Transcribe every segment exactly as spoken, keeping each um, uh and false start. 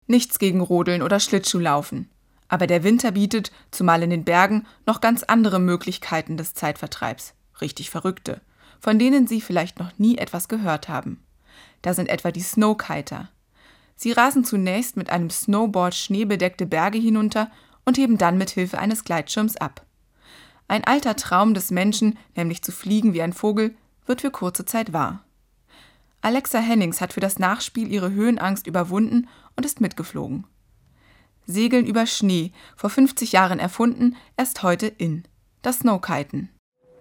Nichts gegen Rodeln oder Schlittschuhlaufen. Aber der Winter bietet, zumal in den Bergen, noch ganz andere Möglichkeiten des Zeitvertreibs. Richtig verrückte, von denen Sie vielleicht noch nie etwas gehört haben. Da sind etwa die Snowkiter. Sie rasen zunächst mit einem Snowboard schneebedeckte Berge hinunter und heben dann mit Hilfe eines Gleitschirms ab. Ein alter Traum des Menschen, nämlich zu fliegen wie ein Vogel, wird für kurze Zeit wahr. Alexa Hennings hat für das Nachspiel ihre Höhenangst überwunden und ist mitgeflogen. Segeln über Schnee, vor fünfzig Jahren erfunden, erst heute in. Das Snowkiten.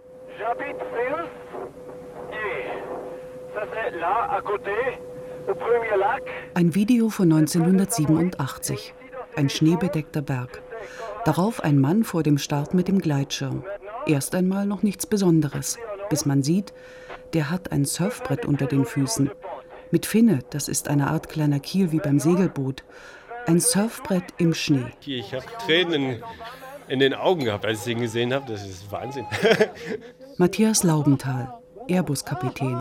Ein Video von neunzehnhundertsiebenundachtzig. Ein schneebedeckter Berg. Darauf ein Mann vor dem Start mit dem Gleitschirm. Erst einmal noch nichts Besonderes, bis man sieht, der hat ein Surfbrett unter den Füßen. Mit Finne, das ist eine Art kleiner Kiel wie beim Segelboot. Ein Surfbrett im Schnee. Ich habe Tränen in den Augen gehabt, als ich ihn gesehen habe. Das ist Wahnsinn. Matthias Laubenthal, Airbus-Kapitän.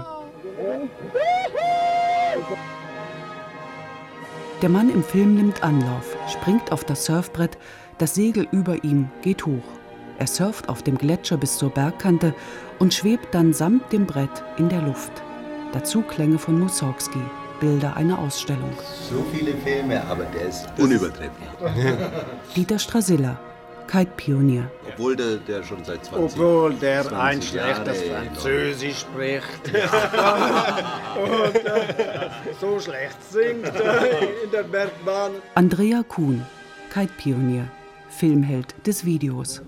Der Mann im Film nimmt Anlauf, springt auf das Surfbrett, das Segel über ihm geht hoch. Er surft auf dem Gletscher bis zur Bergkante und schwebt dann samt dem Brett in der Luft. Dazu Klänge von Mussorgsky, Bilder einer Ausstellung. So viele Filme, aber der ist unübertrefflich. Dieter Strasiller, Kite-Pionier. Obwohl der, der schon seit zwanzig Obwohl der zwanzig ein schlechtes Jahre Französisch spricht. Und äh, so schlecht singt äh, in der Bergbahn. Andrea Kuhn, Kite-Pionier, Filmheld des Videos.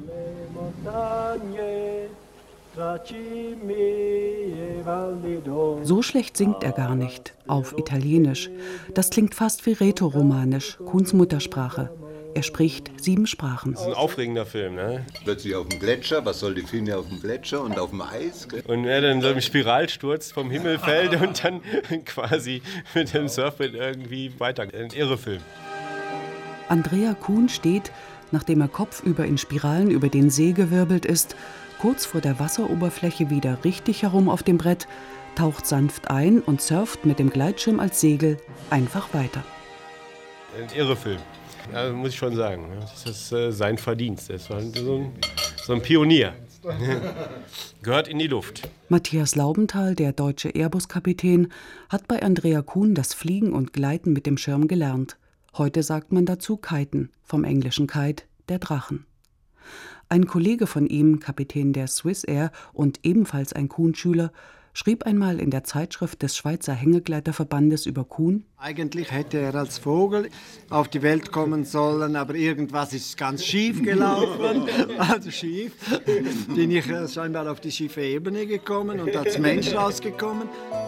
So schlecht singt er gar nicht, auf Italienisch. Das klingt fast wie Rätoromanisch, Kuhns Muttersprache. Er spricht sieben Sprachen. Das ist ein aufregender Film, ne? Plötzlich auf dem Gletscher, was soll die Filme auf dem Gletscher und auf dem Eis? Und er dann so im Spiralsturz vom Himmel fällt und dann quasi mit dem Surfbrett irgendwie weiter. Ein irre Film. Andrea Kuhn steht, nachdem er kopfüber in Spiralen über den See gewirbelt ist, kurz vor der Wasseroberfläche wieder richtig herum auf dem Brett, taucht sanft ein und surft mit dem Gleitschirm als Segel einfach weiter. Ein irre Film. Ja, muss ich schon sagen. Das ist äh, sein Verdienst. Das war so ein, so ein Pionier. Gehört in die Luft. Matthias Laubenthal, der deutsche Airbus-Kapitän, hat bei Andrea Kuhn das Fliegen und Gleiten mit dem Schirm gelernt. Heute sagt man dazu Kiten, vom englischen Kite, der Drachen. Ein Kollege von ihm, Kapitän der Swissair und ebenfalls ein Kuhn-Schüler, schrieb einmal in der Zeitschrift des Schweizer Hängegleiterverbandes über Kuhn: Eigentlich hätte er als Vogel auf die Welt kommen sollen, aber irgendwas ist ganz schief gelaufen. Also schief. Bin ich scheinbar auf die schiefe Ebene gekommen und als Mensch rausgekommen.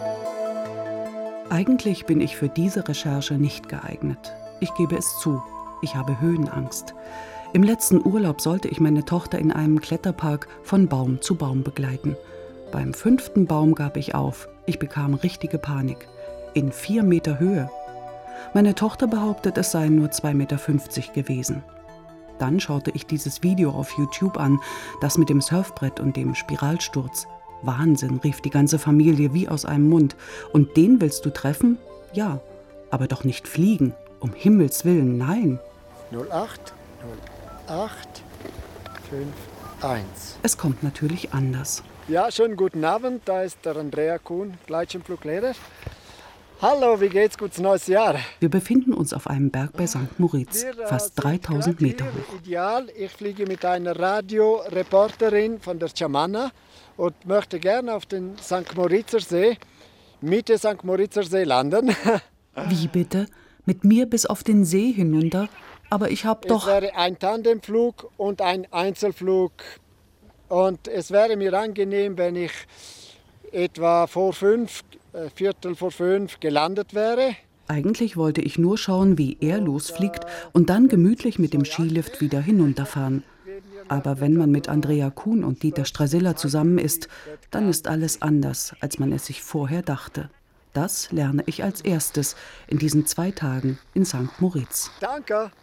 Eigentlich bin ich für diese Recherche nicht geeignet. Ich gebe es zu, ich habe Höhenangst. Im letzten Urlaub sollte ich meine Tochter in einem Kletterpark von Baum zu Baum begleiten. Beim fünften Baum gab ich auf. Ich bekam richtige Panik. In vier Meter Höhe. Meine Tochter behauptet, es seien nur zwei Meter fünfzig gewesen. Dann schaute ich dieses Video auf YouTube an, das mit dem Surfbrett und dem Spiralsturz. Wahnsinn, rief die ganze Familie wie aus einem Mund. Und den willst du treffen? Ja, aber doch nicht fliegen. Um Himmels Willen, nein. null acht null acht fünf eins. Es kommt natürlich anders. Ja, schönen guten Abend. Da ist der Andrea Kuhn, Gleitschirmfluglehrer. Hallo, wie geht's? Gutes neues Jahr. Wir befinden uns auf einem Berg bei Sankt Moritz, Wir, fast äh, dreitausend Meter hoch. Ideal. Ich fliege mit einer Radioreporterin von der Chamanna und möchte gerne auf den Sankt Moritzer See, Mitte Sankt Moritzer See landen. Wie bitte? Mit mir bis auf den See hinunter? Aber ich habe doch... Es wäre ein Tandemflug und ein Einzelflug. Und es wäre mir angenehm, wenn ich etwa vor fünf, äh, Viertel vor fünf gelandet wäre. Eigentlich wollte ich nur schauen, wie er losfliegt und dann gemütlich mit dem Skilift wieder hinunterfahren. Aber wenn man mit Andrea Kuhn und Dieter Strasiller zusammen ist, dann ist alles anders, als man es sich vorher dachte. Das lerne ich als erstes in diesen zwei Tagen in Sankt Moritz. Danke.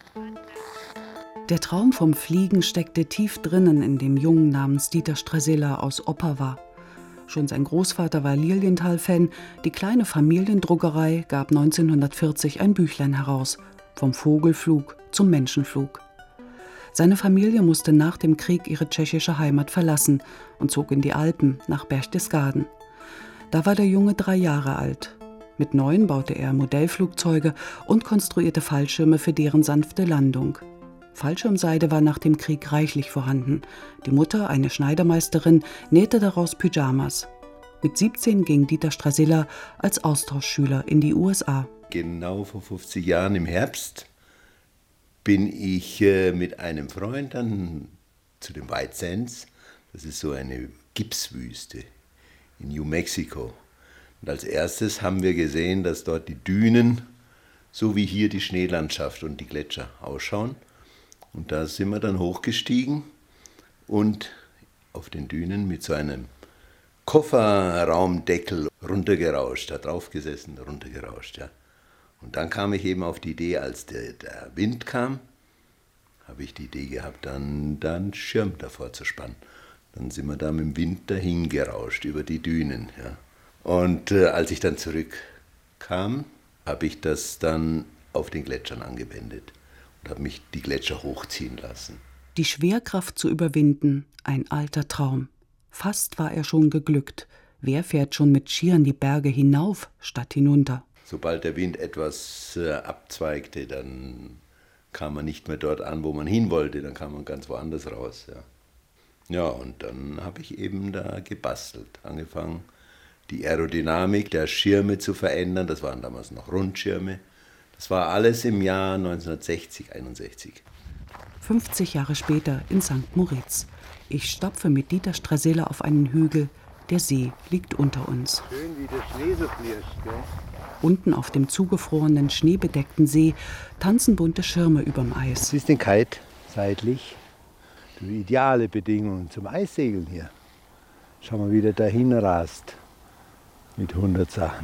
Der Traum vom Fliegen steckte tief drinnen in dem Jungen namens Dieter Strasiller aus Opava. Schon sein Großvater war Lilienthal-Fan. Die kleine Familiendruckerei gab neunzehnhundertvierzig ein Büchlein heraus. vom Vogelflug zum Menschenflug. Seine Familie musste nach dem Krieg ihre tschechische Heimat verlassen und zog in die Alpen nach Berchtesgaden. Da war der Junge drei Jahre alt. Mit neun baute er Modellflugzeuge und konstruierte Fallschirme für deren sanfte Landung. Fallschirmseide war nach dem Krieg reichlich vorhanden. Die Mutter, eine Schneidermeisterin, nähte daraus Pyjamas. Mit siebzehn ging Dieter Strassiller als Austauschschüler in die U S A. Genau vor fünfzig Jahren im Herbst bin ich äh, mit einem Freund dann zu den White Sands. Das ist so eine Gipswüste in New Mexico. Und als erstes haben wir gesehen, dass dort die Dünen, so wie hier die Schneelandschaft und die Gletscher ausschauen. Und da sind wir dann hochgestiegen und auf den Dünen mit so einem Kofferraumdeckel runtergerauscht, da drauf gesessen, runtergerauscht, ja. Und dann kam ich eben auf die Idee, als der, der Wind kam, habe ich die Idee gehabt, dann, dann einen Schirm davor zu spannen. Dann sind wir da mit dem Wind dahin gerauscht über die Dünen, ja. Und äh, als ich dann zurückkam, habe ich das dann auf den Gletschern angewendet und habe mich die Gletscher hochziehen lassen. Die Schwerkraft zu überwinden, ein alter Traum. Fast war er schon geglückt. Wer fährt schon mit Skiern die Berge hinauf statt hinunter? Sobald der Wind etwas äh, abzweigte, dann kam man nicht mehr dort an, wo man hin wollte, dann kam man ganz woanders raus. Ja, ja und dann habe ich eben da gebastelt, angefangen, die Aerodynamik der Schirme zu verändern. Das waren damals noch Rundschirme. Das war alles im Jahr neunzehnhundertsechzig, einundsechzig. fünfzig Jahre später in Sankt Moritz. Ich stapfe mit Dieter Strassiller auf einen Hügel. Der See liegt unter uns. Schön, wie der Schnee so flirscht, gell? Unten auf dem zugefrorenen, schneebedeckten See tanzen bunte Schirme überm Eis. Siehst den Kite seitlich. Die ideale Bedingungen zum Eissegeln hier. Schau mal, wie der dahin rast. Mit hundert Sachen.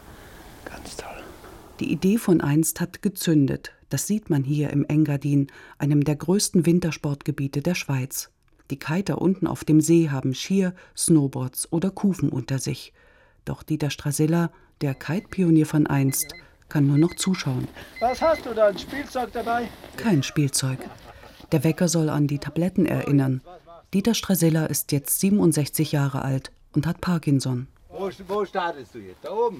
Ganz toll. Die Idee von einst hat gezündet. Das sieht man hier im Engadin, einem der größten Wintersportgebiete der Schweiz. Die Kiter unten auf dem See haben Skier, Snowboards oder Kufen unter sich. Doch Dieter Strassiller, der Kite-Pionier von einst, kann nur noch zuschauen. Was hast du da, ein Spielzeug dabei? Kein Spielzeug. Der Wecker soll an die Tabletten erinnern. Dieter Strassiller ist jetzt siebenundsechzig Jahre alt und hat Parkinson. Wo, wo startest du jetzt? Da oben?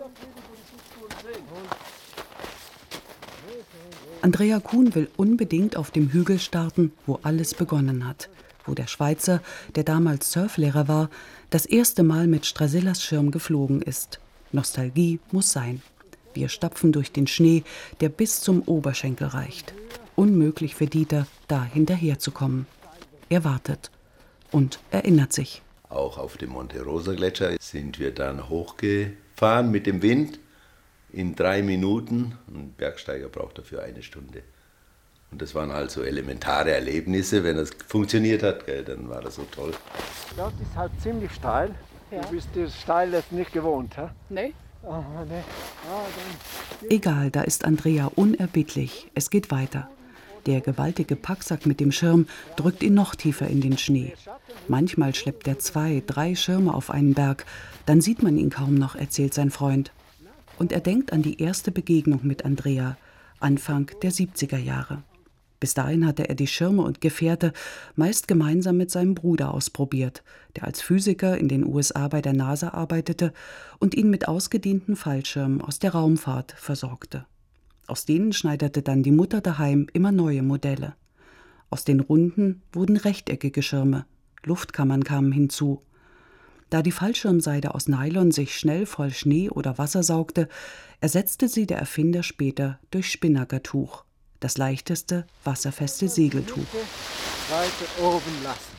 Andrea Kuhn will unbedingt auf dem Hügel starten, wo alles begonnen hat. Wo der Schweizer, der damals Surflehrer war, das erste Mal mit Strassillers Schirm geflogen ist. Nostalgie muss sein. Wir stapfen durch den Schnee, der bis zum Oberschenkel reicht. Unmöglich für Dieter, da hinterherzukommen. Er wartet und erinnert sich. Auch auf dem Monte Rosa Gletscher sind wir dann hochgefahren mit dem Wind in drei Minuten. Ein Bergsteiger braucht dafür eine Stunde. Und das waren also elementare Erlebnisse. Wenn das funktioniert hat, gell, dann war das so toll. Das ist halt ziemlich steil. Ja. Du bist das steil jetzt nicht gewohnt, hä? Nee. Ah, nee. Ah, dann. Egal, da ist Andrea unerbittlich. Es geht weiter. Der gewaltige Packsack mit dem Schirm drückt ihn noch tiefer in den Schnee. Manchmal schleppt er zwei, drei Schirme auf einen Berg. Dann sieht man ihn kaum noch, erzählt sein Freund. Und er denkt an die erste Begegnung mit Andrea, Anfang der siebziger Jahre. Bis dahin hatte er die Schirme und Gefährte meist gemeinsam mit seinem Bruder ausprobiert, der als Physiker in den U S A bei der NASA arbeitete und ihn mit ausgedienten Fallschirmen aus der Raumfahrt versorgte. Aus denen schneiderte dann die Mutter daheim immer neue Modelle. Aus den runden wurden rechteckige Schirme, Luftkammern kamen hinzu. Da die Fallschirmseide aus Nylon sich schnell voll Schnee oder Wasser saugte, ersetzte sie der Erfinder später durch Spinnakertuch, das leichteste, wasserfeste Segeltuch. Weiter oben lassen.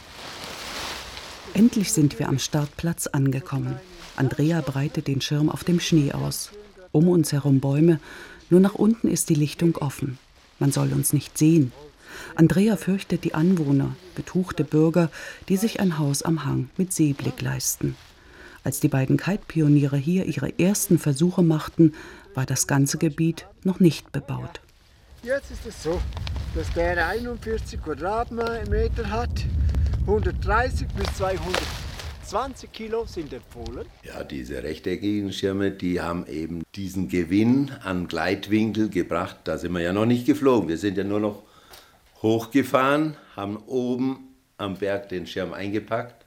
Endlich sind wir am Startplatz angekommen. Andrea breitet den Schirm auf dem Schnee aus. Um uns herum Bäume, nur nach unten ist die Lichtung offen. Man soll uns nicht sehen. Andrea fürchtet die Anwohner, betuchte Bürger, die sich ein Haus am Hang mit Seeblick leisten. Als die beiden Kite-Pioniere hier ihre ersten Versuche machten, war das ganze Gebiet noch nicht bebaut. Jetzt ist es so, dass der einundvierzig Quadratmeter hat, hundertdreißig bis zweihundert zwanzig Kilo sind empfohlen. Ja, diese rechteckigen Schirme, die haben eben diesen Gewinn an Gleitwinkel gebracht. Da sind wir ja noch nicht geflogen. Wir sind ja nur noch hochgefahren, haben oben am Berg den Schirm eingepackt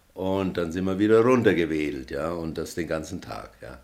und dann sind wir wieder runtergewedelt, ja, und das den ganzen Tag, ja.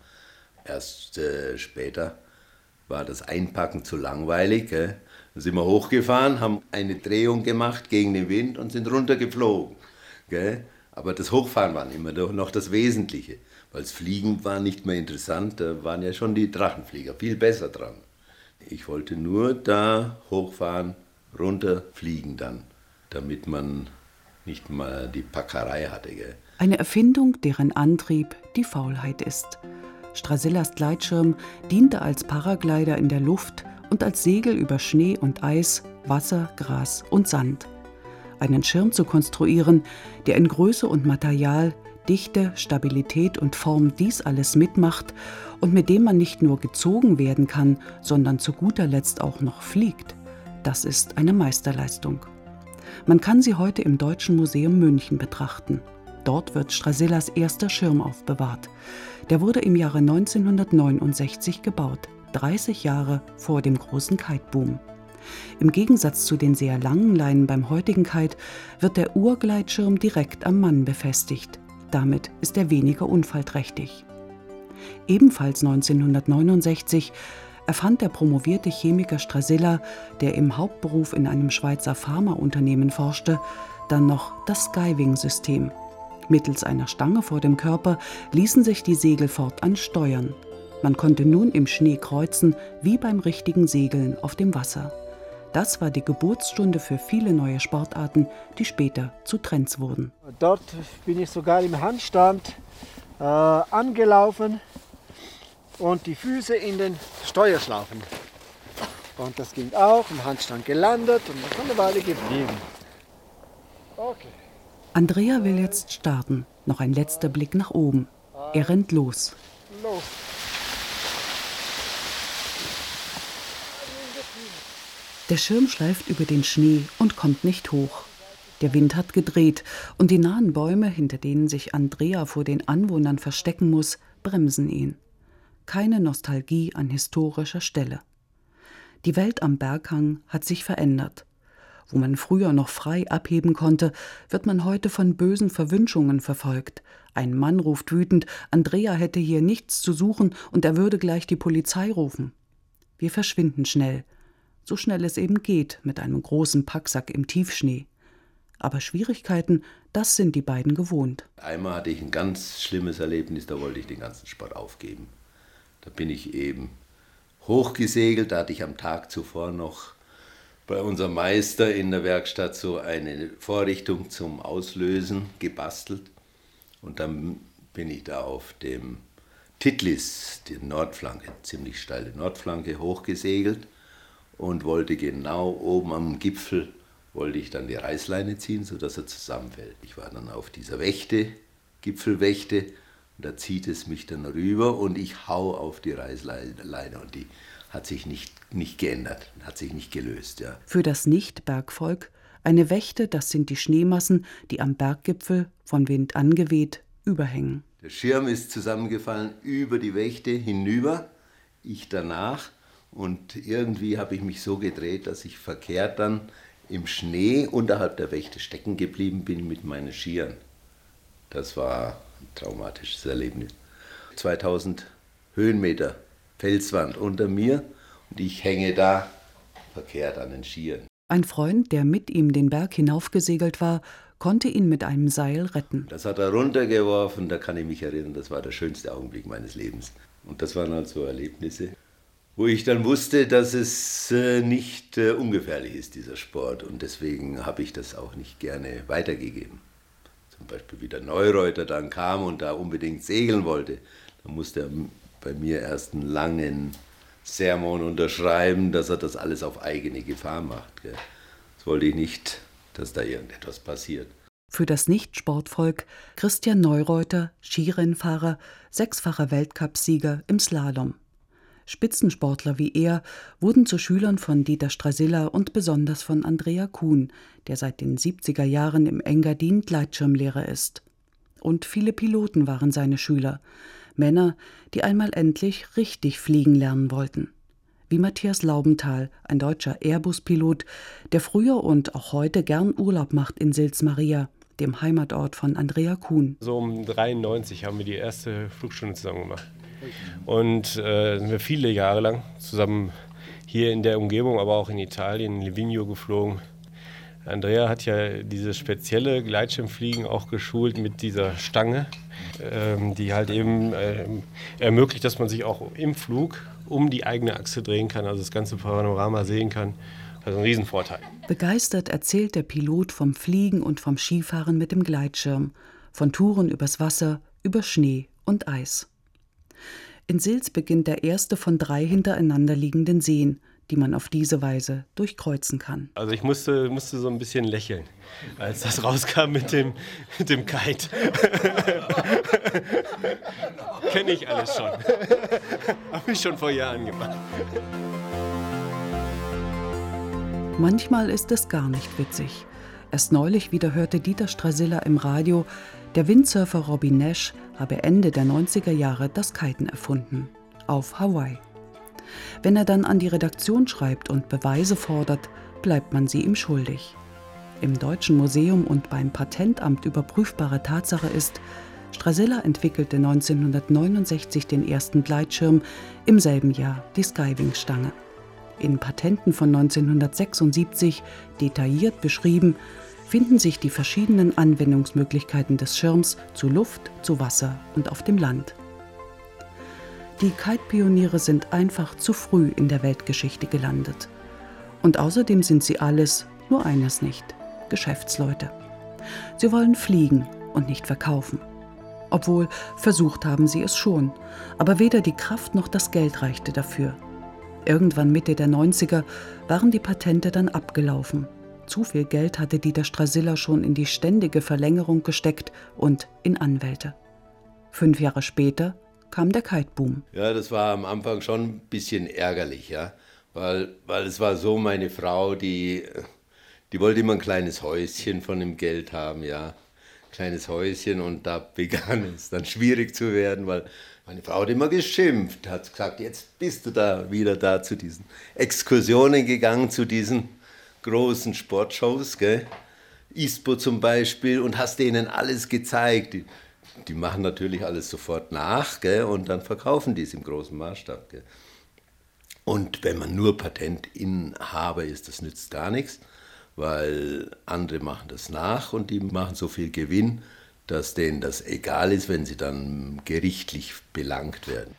Erst äh, später war das Einpacken zu langweilig, gell. Dann sind wir hochgefahren, haben eine Drehung gemacht gegen den Wind und sind runtergeflogen, gell. Aber das Hochfahren war immer noch das Wesentliche, weil das Fliegen war nicht mehr interessant, da waren ja schon die Drachenflieger viel besser dran. Ich wollte nur da hochfahren, runterfliegen dann, damit man nicht mal die Packerei hatte. Gell? Eine Erfindung, deren Antrieb die Faulheit ist. Strasillas Gleitschirm diente als Paraglider in der Luft und als Segel über Schnee und Eis, Wasser, Gras und Sand. Einen Schirm zu konstruieren, der in Größe und Material, Dichte, Stabilität und Form dies alles mitmacht und mit dem man nicht nur gezogen werden kann, sondern zu guter Letzt auch noch fliegt, das ist eine Meisterleistung. Man kann sie heute im Deutschen Museum München betrachten. Dort wird Strasillas erster Schirm aufbewahrt. Der wurde im Jahre neunzehnhundertneunundsechzig gebaut, dreißig Jahre vor dem großen Kiteboom. Im Gegensatz zu den sehr langen Leinen beim heutigen Kite wird der Urgleitschirm direkt am Mann befestigt. Damit ist er weniger unfallträchtig. Ebenfalls neunzehnhundertneunundsechzig erfand der promovierte Chemiker Strazilla, der im Hauptberuf in einem Schweizer Pharmaunternehmen forschte, dann noch das Skywing-System. Mittels einer Stange vor dem Körper ließen sich die Segel fortan steuern. Man konnte nun im Schnee kreuzen, wie beim richtigen Segeln auf dem Wasser. Das war die Geburtsstunde für viele neue Sportarten, die später zu Trends wurden. Dort bin ich sogar im Handstand äh, angelaufen und die Füße in den Steuerschlaufen. Und das ging auch, im Handstand gelandet und noch eine Weile geblieben. Okay. Andrea will jetzt starten. Noch ein letzter Blick nach oben. Er rennt los. Los. Der Schirm schleift über den Schnee und kommt nicht hoch. Der Wind hat gedreht und die nahen Bäume, hinter denen sich Andrea vor den Anwohnern verstecken muss, bremsen ihn. Keine Nostalgie an historischer Stelle. Die Welt am Berghang hat sich verändert. Wo man früher noch frei abheben konnte, wird man heute von bösen Verwünschungen verfolgt. Ein Mann ruft wütend, Andrea hätte hier nichts zu suchen und er würde gleich die Polizei rufen. Wir verschwinden schnell. So schnell es eben geht, mit einem großen Packsack im Tiefschnee. Aber Schwierigkeiten, das sind die beiden gewohnt. Einmal hatte ich ein ganz schlimmes Erlebnis, da wollte ich den ganzen Sport aufgeben. Da bin ich eben hochgesegelt, da hatte ich am Tag zuvor noch bei unserem Meister in der Werkstatt so eine Vorrichtung zum Auslösen gebastelt. Und dann bin ich da auf dem Titlis, die Nordflanke, ziemlich steile Nordflanke, hochgesegelt und wollte genau oben am Gipfel, wollte ich dann die Reißleine ziehen, sodass er zusammenfällt. Ich war dann auf dieser Wächte, Gipfelwächte, und da zieht es mich dann rüber und ich hau auf die Reißleine und die hat sich nicht, nicht geändert, hat sich nicht gelöst. Ja. Für das Nicht-Bergvolk eine Wächte, das sind die Schneemassen, die am Berggipfel, von Wind angeweht, überhängen. Der Schirm ist zusammengefallen über die Wächte hinüber, ich danach. Und irgendwie habe ich mich so gedreht, dass ich verkehrt dann im Schnee unterhalb der Wächte stecken geblieben bin mit meinen Skiern. Das war ein traumatisches Erlebnis. zweitausend Höhenmeter Felswand unter mir und ich hänge da verkehrt an den Skiern. Ein Freund, der mit ihm den Berg hinaufgesegelt war, konnte ihn mit einem Seil retten. Das hat er runtergeworfen, da kann ich mich erinnern, das war der schönste Augenblick meines Lebens. Und das waren halt so Erlebnisse, wo ich dann wusste, dass es äh, nicht äh, ungefährlich ist, dieser Sport. Und deswegen habe ich das auch nicht gerne weitergegeben. Zum Beispiel, wie der Neureuter dann kam und da unbedingt segeln wollte, dann musste er bei mir erst einen langen Sermon unterschreiben, dass er das alles auf eigene Gefahr macht. Gell. Das wollte ich nicht, dass da irgendetwas passiert. Für das Nicht-Sportvolk Christian Neureuter, Skirennfahrer, sechsfacher Weltcupsieger im Slalom. Spitzensportler wie er wurden zu Schülern von Dieter Strazilla und besonders von Andrea Kuhn, der seit den siebziger Jahren im Engadin Gleitschirmlehrer ist. Und viele Piloten waren seine Schüler. Männer, die einmal endlich richtig fliegen lernen wollten. Wie Matthias Laubenthal, ein deutscher Airbus-Pilot, der früher und auch heute gern Urlaub macht in Sils Maria, dem Heimatort von Andrea Kuhn. So um dreiundneunzig haben wir die erste Flugstunde zusammen gemacht. Und äh, sind wir viele Jahre lang zusammen hier in der Umgebung, aber auch in Italien, in Livigno geflogen. Andrea hat ja dieses spezielle Gleitschirmfliegen auch geschult mit dieser Stange, ähm, die halt eben äh, ermöglicht, dass man sich auch im Flug um die eigene Achse drehen kann, also das ganze Panorama sehen kann. Also ein Riesenvorteil. Begeistert erzählt der Pilot vom Fliegen und vom Skifahren mit dem Gleitschirm, von Touren übers Wasser, über Schnee und Eis. In Sils beginnt der erste von drei hintereinander liegenden Seen, die man auf diese Weise durchkreuzen kann. Also ich musste, musste so ein bisschen lächeln, als das rauskam mit dem, mit dem Kite. Kenne ich alles schon. Habe ich schon vor Jahren gemacht. Manchmal ist es gar nicht witzig. Erst neulich wieder hörte Dieter Strasiller im Radio, der Windsurfer Robin Nash habe Ende der neunziger Jahre das Kiten erfunden. Auf Hawaii. Wenn er dann an die Redaktion schreibt und Beweise fordert, bleibt man sie ihm schuldig. Im Deutschen Museum und beim Patentamt überprüfbare Tatsache ist, Strasiller entwickelte neunzehnhundertneunundsechzig den ersten Gleitschirm, im selben Jahr die Skywing-Stange. In Patenten von neunzehnhundertsechsundsiebzig, detailliert beschrieben, finden sich die verschiedenen Anwendungsmöglichkeiten des Schirms zu Luft, zu Wasser und auf dem Land. Die Kite-Pioniere sind einfach zu früh in der Weltgeschichte gelandet. Und außerdem sind sie alles, nur eines nicht: Geschäftsleute. Sie wollen fliegen und nicht verkaufen. Obwohl, versucht haben sie es schon, aber weder die Kraft noch das Geld reichte dafür. Irgendwann Mitte der neunziger waren die Patente dann abgelaufen. Zu viel Geld hatte Dieter Strasiller schon in die ständige Verlängerung gesteckt und in Anwälte. Fünf Jahre später kam der Kiteboom. Ja, das war am Anfang schon ein bisschen ärgerlich, ja, weil, weil es war so, meine Frau, die, die wollte immer ein kleines Häuschen von dem Geld haben, ja, kleines Häuschen, und da begann es dann schwierig zu werden, weil meine Frau hat immer geschimpft, hat gesagt, jetzt bist du da wieder da zu diesen Exkursionen gegangen, zu diesen großen Sportshows, gell? ISPO zum Beispiel, und hast denen alles gezeigt. Die, die machen natürlich alles sofort nach, gell? Und dann verkaufen die es im großen Maßstab. Gell? Und wenn man nur Patentinhaber ist, das nützt gar nichts, weil andere machen das nach und die machen so viel Gewinn, dass denen das egal ist, wenn sie dann gerichtlich belangt werden.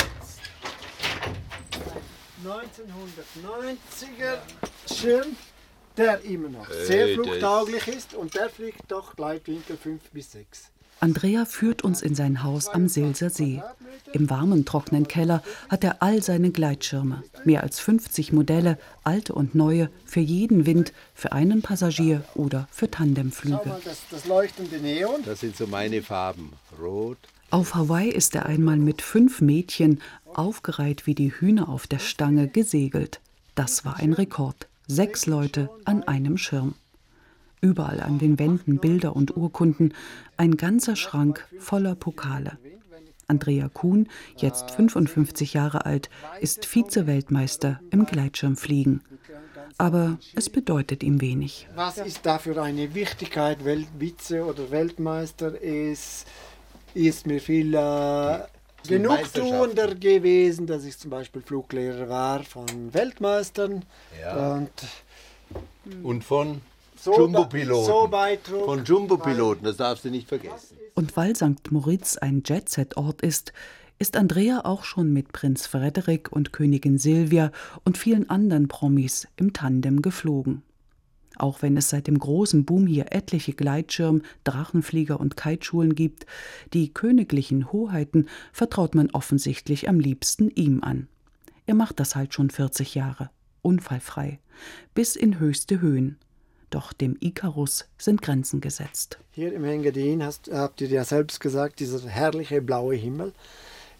neunzehnhundertneunziger Schirm, der immer noch sehr Hey, flugtauglich ist, und der fliegt doch Gleitwinkel fünf bis sechs. Andrea führt uns in sein Haus am Silser See. Im warmen, trockenen Keller hat er all seine Gleitschirme. Mehr als fünfzig Modelle, alte und neue, für jeden Wind, für einen Passagier oder für Tandemflüge. Schau mal, das, das leuchtende Neon. Das sind so meine Farben. Rot. Auf Hawaii ist er einmal mit fünf Mädchen, aufgereiht wie die Hühner auf der Stange, gesegelt. Das war ein Rekord. Sechs Leute an einem Schirm. Überall an den Wänden Bilder und Urkunden, ein ganzer Schrank voller Pokale. Andrea Kuhn, jetzt fünfundfünfzig Jahre alt, ist Vize-Weltmeister im Gleitschirmfliegen. Aber es bedeutet ihm wenig. Was ist da für eine Wichtigkeit, Weltvize oder Weltmeister ist, ist mir viel äh, genugtuender gewesen, dass ich zum Beispiel Fluglehrer war von Weltmeistern. Ja. Und, Und von so Jumbo-Piloten. So beitrug, von Jumbo-Piloten, das darfst du nicht vergessen. Und weil Sankt Moritz ein Jet-Set-Ort ist, ist Andrea auch schon mit Prinz Frederik und Königin Silvia und vielen anderen Promis im Tandem geflogen. Auch wenn es seit dem großen Boom hier etliche Gleitschirm-, Drachenflieger- und Kiteschulen gibt, die königlichen Hoheiten vertraut man offensichtlich am liebsten ihm an. Er macht das halt schon vierzig Jahre, unfallfrei, bis in höchste Höhen. Doch dem Ikarus sind Grenzen gesetzt. Hier im Engadin hast, habt ihr ja selbst gesagt, dieser herrliche blaue Himmel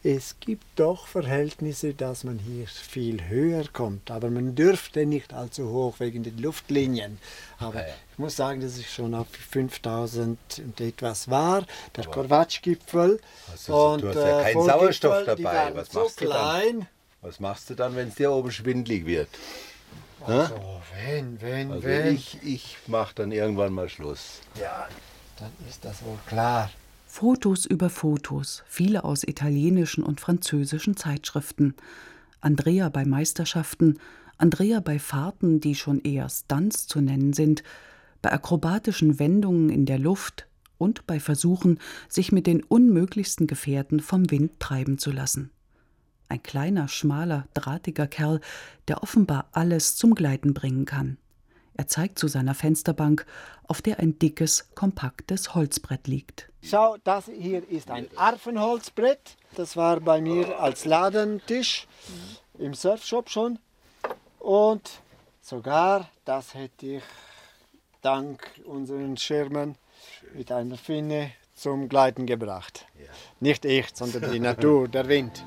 es gibt doch Verhältnisse, dass man hier viel höher kommt. Aber man dürfte nicht allzu hoch wegen den Luftlinien. Aber ja, ja. ich muss sagen, dass ich schon auf fünftausend und etwas war. Der Korvatsch-Gipfel. Also, du hast ja äh, keinen Sauerstoff dabei. Die waren Was so machst du klein. dann? Was machst du dann, wenn es dir oben schwindelig wird? Also, wenn, wenn, also wenn. Ich, ich mache dann irgendwann mal Schluss. Ja, dann ist das wohl klar. Fotos über Fotos, viele aus italienischen und französischen Zeitschriften. Andrea bei Meisterschaften, Andrea bei Fahrten, die schon eher Stunts zu nennen sind, bei akrobatischen Wendungen in der Luft und bei Versuchen, sich mit den unmöglichsten Gefährten vom Wind treiben zu lassen. Ein kleiner, schmaler, drahtiger Kerl, der offenbar alles zum Gleiten bringen kann. Er zeigt zu seiner Fensterbank, auf der ein dickes, kompaktes Holzbrett liegt. Schau, das hier ist ein Arfenholzbrett. Das war bei mir als Ladentisch im Surfshop schon. Und sogar das hätte ich dank unseren Schirmen mit einer Finne zum Gleiten gebracht. Ja. Nicht ich, sondern die Natur, der Wind.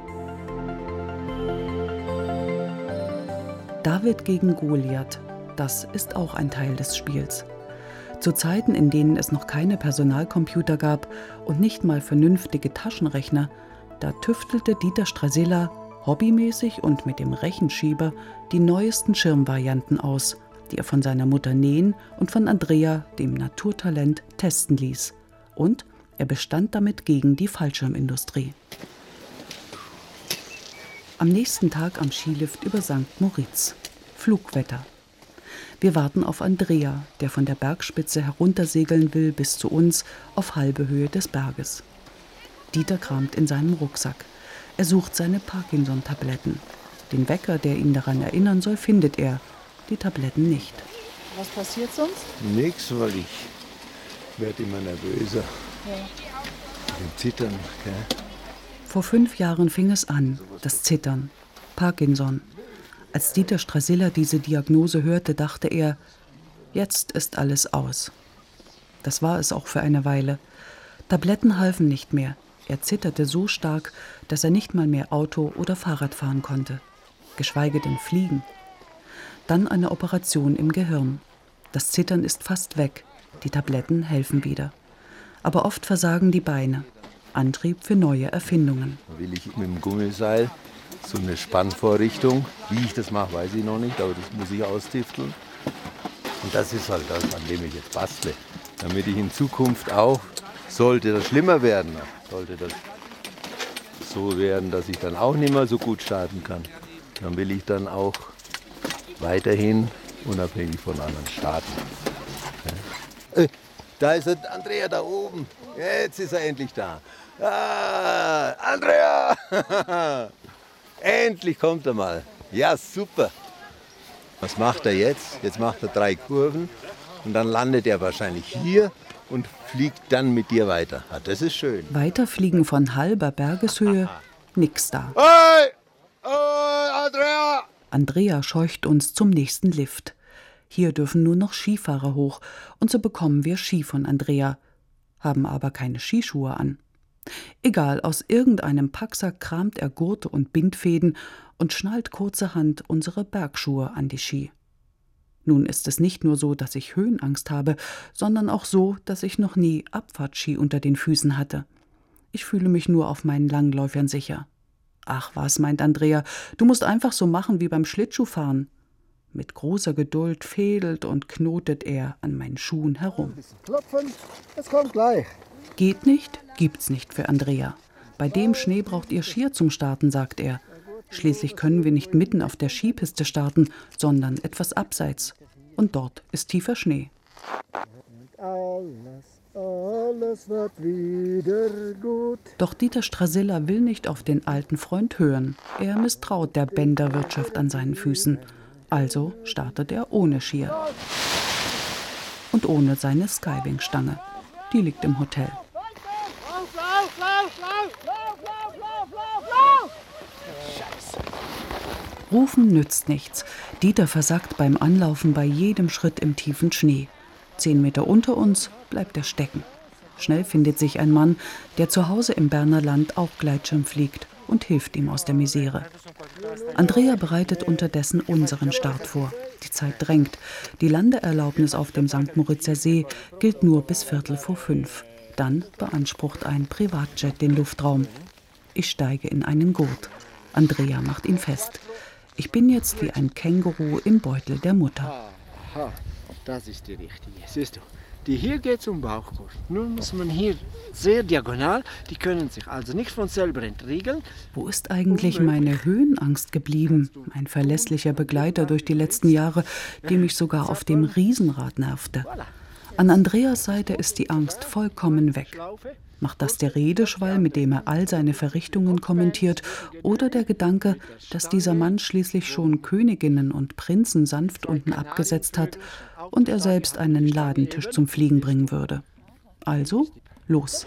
David gegen Goliath, das ist auch ein Teil des Spiels. Zu Zeiten, in denen es noch keine Personalcomputer gab und nicht mal vernünftige Taschenrechner, da tüftelte Dieter Strasilla hobbymäßig und mit dem Rechenschieber die neuesten Schirmvarianten aus, die er von seiner Mutter nähen und von Andrea, dem Naturtalent, testen ließ. Und er bestand damit gegen die Fallschirmindustrie. Am nächsten Tag am Skilift über Sankt Moritz. Flugwetter. Wir warten auf Andrea, der von der Bergspitze heruntersegeln will bis zu uns auf halbe Höhe des Berges. Dieter kramt in seinem Rucksack. Er sucht seine Parkinson-Tabletten. Den Wecker, der ihn daran erinnern soll, findet er. Die Tabletten nicht. Was passiert sonst? Nix, weil ich werde immer nervöser. Ja. Mit dem Zittern, gell? Vor fünf Jahren fing es an, das Zittern. Parkinson. Als Dieter Strasilla diese Diagnose hörte, dachte er, jetzt ist alles aus. Das war es auch für eine Weile. Tabletten halfen nicht mehr. Er zitterte so stark, dass er nicht mal mehr Auto oder Fahrrad fahren konnte, geschweige denn fliegen. Dann eine Operation im Gehirn. Das Zittern ist fast weg, die Tabletten helfen wieder. Aber oft versagen die Beine. Antrieb für neue Erfindungen. Da will ich mit dem Gummiseil so eine Spannvorrichtung. Wie ich das mache, weiß ich noch nicht, aber das muss ich austifteln. Und das ist halt das, an dem ich jetzt bastle. Damit ich in Zukunft auch, sollte das schlimmer werden, sollte das so werden, dass ich dann auch nicht mehr so gut starten kann, dann will ich dann auch weiterhin unabhängig von anderen starten. Ja. Äh, da ist er, Andrea da oben. Jetzt ist er endlich da. Ah, Andrea! Endlich kommt er mal. Ja, super. Was macht er jetzt? Jetzt macht er drei Kurven und dann landet er wahrscheinlich hier und fliegt dann mit dir weiter. Ah, das ist schön. Weiterfliegen von halber Bergeshöhe, nix da. Hey! Hey, Andrea! Andrea scheucht uns zum nächsten Lift. Hier dürfen nur noch Skifahrer hoch und so bekommen wir Ski von Andrea, haben aber keine Skischuhe an. Egal, aus irgendeinem Packsack kramt er Gurte und Bindfäden und schnallt kurzerhand unsere Bergschuhe an die Ski. Nun ist es nicht nur so, dass ich Höhenangst habe, sondern auch so, dass ich noch nie Abfahrtski unter den Füßen hatte. Ich fühle mich nur auf meinen Langläufern sicher. Ach was, meint Andrea, du musst einfach so machen wie beim Schlittschuhfahren. Mit großer Geduld fädelt und knotet er an meinen Schuhen herum. Ein bisschen klopfen, es kommt gleich. Geht nicht, gibt's nicht für Andrea. Bei dem Schnee braucht ihr Skier zum Starten, sagt er. Schließlich können wir nicht mitten auf der Skipiste starten, sondern etwas abseits. Und dort ist tiefer Schnee. Alles, alles wird wieder gut. Doch Dieter Strasilla will nicht auf den alten Freund hören. Er misstraut der Bänderwirtschaft an seinen Füßen. Also startet er ohne Skier. Und ohne seine Skywing-Stange. Die liegt im Hotel. Rufen nützt nichts. Dieter versagt beim Anlaufen bei jedem Schritt im tiefen Schnee. Zehn Meter unter uns bleibt er stecken. Schnell findet sich ein Mann, der zu Hause im Berner Land auch Gleitschirm fliegt und hilft ihm aus der Misere. Andrea bereitet unterdessen unseren Start vor. Die Zeit drängt. Die Landeerlaubnis auf dem Sankt Moritzer See gilt nur bis Viertel vor fünf. Dann beansprucht ein Privatjet den Luftraum. Ich steige in einen Gurt. Andrea macht ihn fest. Ich bin jetzt wie ein Känguru im Beutel der Mutter. Aha, das ist die richtige. Siehst du, die hier geht zum Bauchgurt. Nun muss man hier sehr diagonal, die können sich also nicht von selber entriegeln. Wo ist eigentlich meine Höhenangst geblieben? Ein verlässlicher Begleiter durch die letzten Jahre, die mich sogar auf dem Riesenrad nervte. An Andreas Seite ist die Angst vollkommen weg. Macht das der Redeschwall, mit dem er all seine Verrichtungen kommentiert, oder der Gedanke, dass dieser Mann schließlich schon Königinnen und Prinzen sanft unten abgesetzt hat und er selbst einen Ladentisch zum Fliegen bringen würde? Also, los.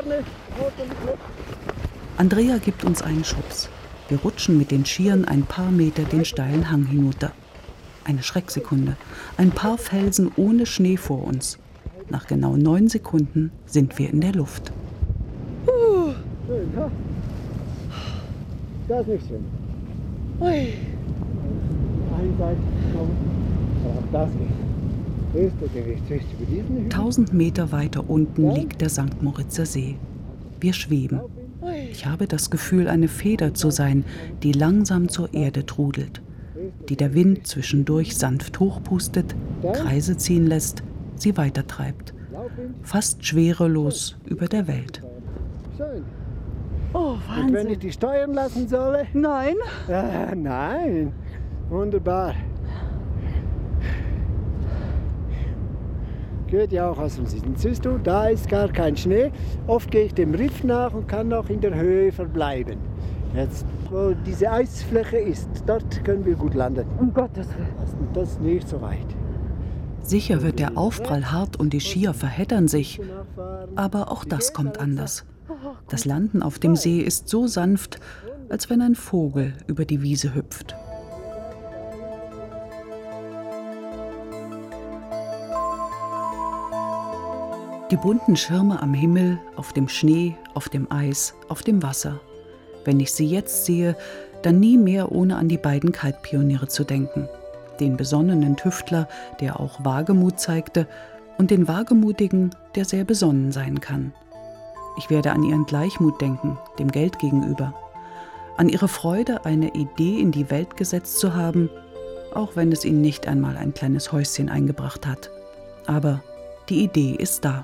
Andrea gibt uns einen Schubs. Wir rutschen mit den Skiern ein paar Meter den steilen Hang hinunter. Eine Schrecksekunde. Ein paar Felsen ohne Schnee vor uns. Nach genau neun Sekunden sind wir in der Luft. Uh. Das ist nicht schön. Ui. Das geht. Tausend Meter weiter unten liegt der Sankt Moritzer See. Wir schweben. Ich habe das Gefühl, eine Feder zu sein, die langsam zur Erde trudelt, die der Wind zwischendurch sanft hochpustet, Kreise ziehen lässt, sie weitertreibt, fast schwerelos über der Welt. Schön. Oh, Wahnsinn. Und wenn ich die steuern lassen soll? Nein. Äh, nein. Wunderbar. Geht ja auch aus dem Süden. Siehst du, da ist gar kein Schnee. Oft gehe ich dem Riff nach und kann noch in der Höhe verbleiben. Jetzt, wo diese Eisfläche ist, dort können wir gut landen. Um Gottes Willen. Das ist nicht so weit. Sicher wird der Aufprall hart und die Skier verheddern sich. Aber auch das kommt anders. Das Landen auf dem See ist so sanft, als wenn ein Vogel über die Wiese hüpft. Die bunten Schirme am Himmel, auf dem Schnee, auf dem Eis, auf dem Wasser. Wenn ich sie jetzt sehe, dann nie mehr, ohne an die beiden Kite-Pioniere zu denken. Den besonnenen Tüftler, der auch Wagemut zeigte, und den Wagemutigen, der sehr besonnen sein kann. Ich werde an ihren Gleichmut denken, dem Geld gegenüber. An ihre Freude, eine Idee in die Welt gesetzt zu haben, auch wenn es ihnen nicht einmal ein kleines Häuschen eingebracht hat. Aber die Idee ist da.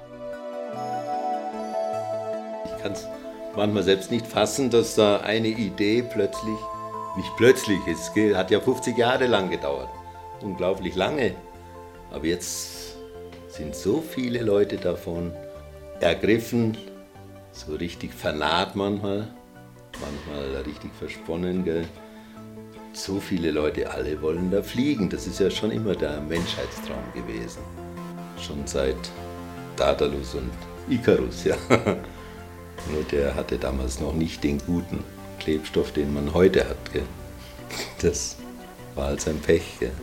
Ich kann es manchmal selbst nicht fassen, dass da eine Idee plötzlich, nicht plötzlich, es hat ja fünfzig Jahre lang gedauert, unglaublich lange, aber jetzt sind so viele Leute davon ergriffen, so richtig vernarrt manchmal, manchmal richtig versponnen, gell? So viele Leute, alle wollen da fliegen, das ist ja schon immer der Menschheitstraum gewesen, schon seit Daedalus und Ikarus, ja. Nur der hatte damals noch nicht den guten Klebstoff, den man heute hat. Gell? Das war halt sein Pech. Gell?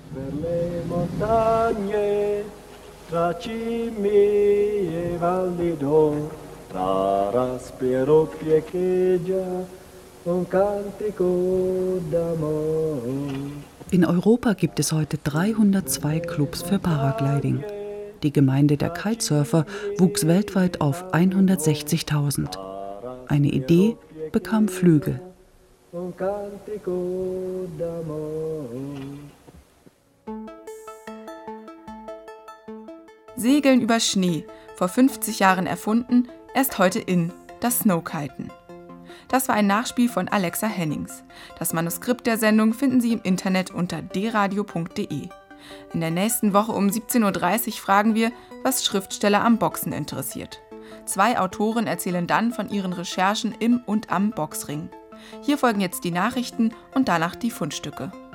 In Europa gibt es heute dreihundertzwei Clubs für Paragliding. Die Gemeinde der Kitesurfer wuchs weltweit auf hundertsechzigtausend. Eine Idee bekam Flügel. Segeln über Schnee, vor fünfzig Jahren erfunden, erst heute in, das Snowkiten. Das war ein Nachspiel von Alexa Hennings. Das Manuskript der Sendung finden Sie im Internet unter d radio punkt de. In der nächsten Woche um siebzehn Uhr dreißig fragen wir, was Schriftsteller am Boxen interessiert. Zwei Autoren erzählen dann von ihren Recherchen im und am Boxring. Hier folgen jetzt die Nachrichten und danach die Fundstücke.